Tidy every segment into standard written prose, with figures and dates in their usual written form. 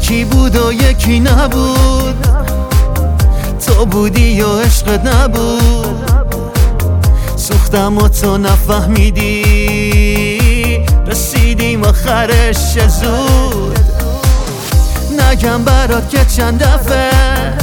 یکی بود و یکی نبود، تو بودی و عشقت نبود. سوختم و تو نفهمیدی، رسیدیم آخرش چه زود. نگم برات که چند دفعه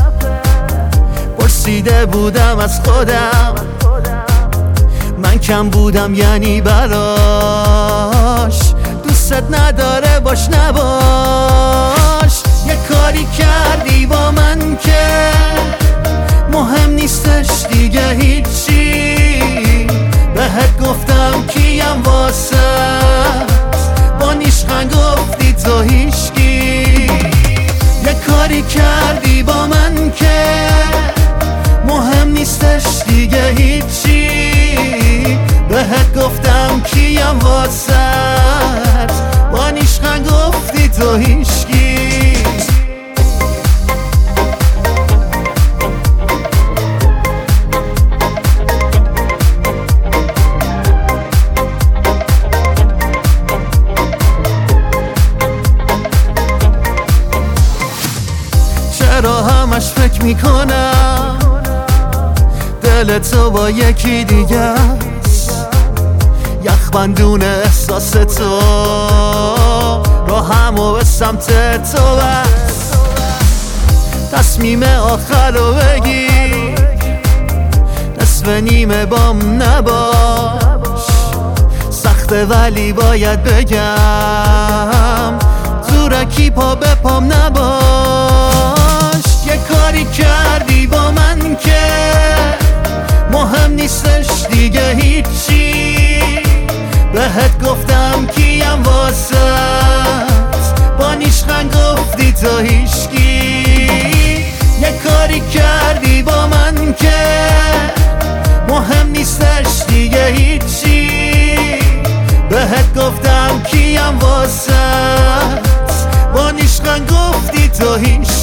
پرسیده بودم از خودم، من کم بودم یعنی براش. دوست نداره باش نباش. یه کاری کردی با من که مهم نیستش دیگه هیچی. بهت گفتم کیم واسه، با نیشخند گفتی تو هیچکی. یه کاری کردی با من که مهم نیستش دیگه هیچی. بهت گفتم کیم واسه، با نیشخند گفتی تو هیچکی. چرا همش فکر میکنم دل تو با یکی دیگه است. یخبندون احساس تو رو همو به سمت تو بست. تصمیم آخر رو بگیر، نصف نیمه بام نباش. سخته ولی باید بگم، زورکی پا به پام نباش. یه کاری کردی با من که مهم نیستش دیگه هیچی. بهت گفتم کیم واسه، با نیشخند گفتی تو هیچکی. یه کاری کردی با من که مهم نیستش دیگه هیچی. بهت گفتم کیم واسه، با نیشخند گفتی تو هیچکی.